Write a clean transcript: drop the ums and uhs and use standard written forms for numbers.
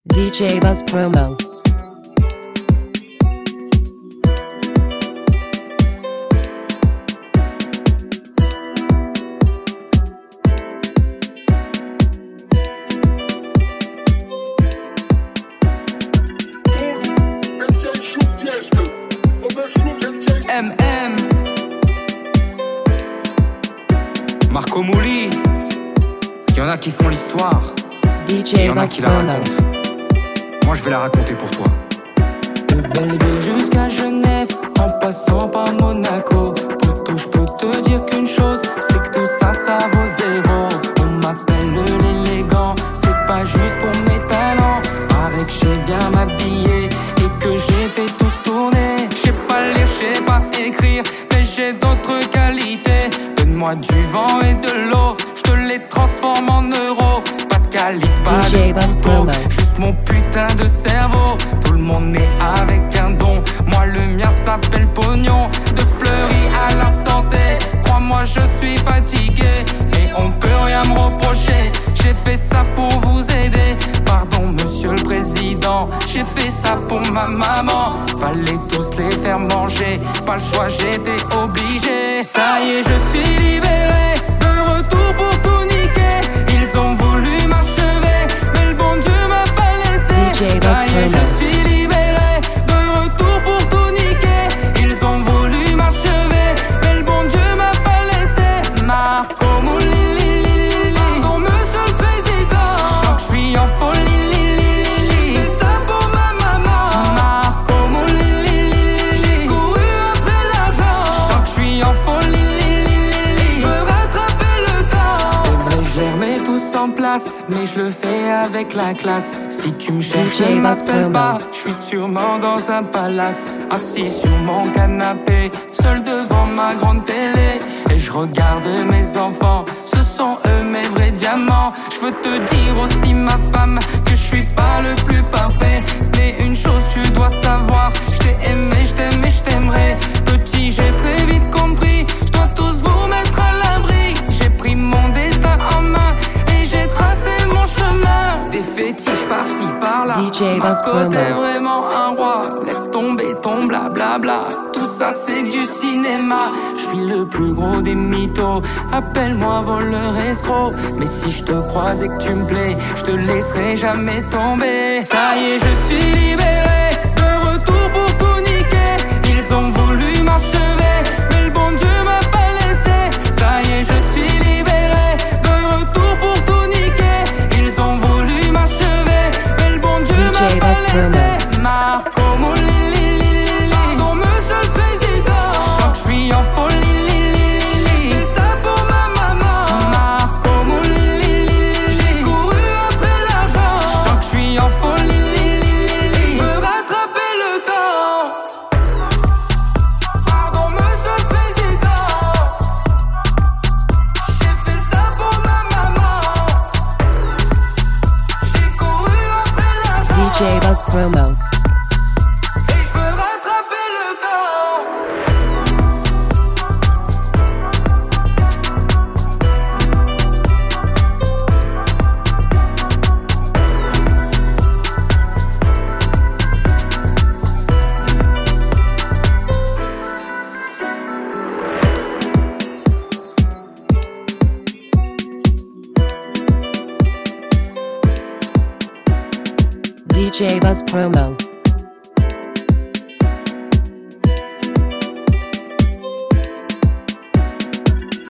DJ Buzz Promo. MM Marco Mouli. Y'en a qui font l'histoire, DJ y'en a Buzz qui la Promo. racontent. Moi je vais la raconter pour toi. De Belleville jusqu'à Genève, en passant par Monaco. Poto, je peux te dire qu'une chose, c'est que tout ça, ça vaut zéro. On m'appelle l'élégant, c'est pas juste pour mes talents. Paraît que j'ai bien m'habiller et que je les fais tous tourner. J'sais pas lire, j'sais pas écrire, mais j'ai d'autres qualités. Donne-moi du vent et de l'eau, je te les transforme en euros. Pas de calibre, pas DJ de Buzz couteau, Promo. juste mon putain de cerveau. Tout le monde est avec un don, moi le mien s'appelle pognon. De Fleury à la santé, crois-moi je suis fatigué, mais on peut rien me reprocher. J'ai fait ça pour vous aider, pardon monsieur le président. J'ai fait ça pour ma maman, fallait tous les faire manger. Pas le choix, j'étais obligé. Ça y est, je suis libéré, de retour pour tout niquer. Ils ont voulu m'achever, mais le bon Dieu m'a pas laissé. DJ Ça y est, Buzz je Promo. suis libéré, de retour pour tout niquer. Ils ont voulu m'achever, mais le bon Dieu m'a pas laissé. Marco Mouli, pardon monsieur le président. Je sens que je suis en folie. J'ai fait ça pour ma maman. Marco Mouli, j'ai couru après l'argent. Je sens que je suis en folie. Je veux rattraper le temps. C'est vrai, je les remets tous en place, mais je le fais avec la classe. Si tu me cherches, DJ ne Buzz m'appelle Promo. pas. Je suis sûrement dans un palace, assis sur mon canapé, seul devant ma grande télé. Et je regarde mes enfants, ce sont eux mes vrais diamants. Je veux te dire aussi ma femme, que je suis pas le plus parfait. Mais une chose tu dois savoir, je t'ai aimé, je t'aime et je t'aimerai. Petit j'ai très vite compris, je dois tous vous mettre à l'abri. J'ai pris mon destin en main et j'ai tracé mon chemin. Des fétiches par-ci par-là, DJ Buzz Marco Promo. t'es vraiment un roi. Laisse tomber ton blablabla, tout ça c'est du cinéma. Je suis le plus gros des mythos, appelle-moi voleur escroc. Mais si je te croise et que tu me plais, je te laisserai jamais tomber. Ça y est, je suis libéré, de retour pour tout niquer. Ils ont voulu m'achever, mais le bon Dieu m'a pas laissé. Ça y est, je suis libéré, de retour pour tout niquer. Ils ont voulu m'achever, mais le bon Dieu DJ m'a Buzz pas Promo. laissé. Marco Mouli, pardon monsieur le président. Je sens que je suis en folie. J'ai fait ça pour ma maman. Marco Mouli, j'ai couru après l'argent. Je sens que je suis en folie. Je veux rattraper le temps. Pardon monsieur le président. J'ai fait ça pour ma maman. J'ai couru après l'argent. DJ Buzz Promo. Et je veux rattraper le temps. DJ Buzz Promo.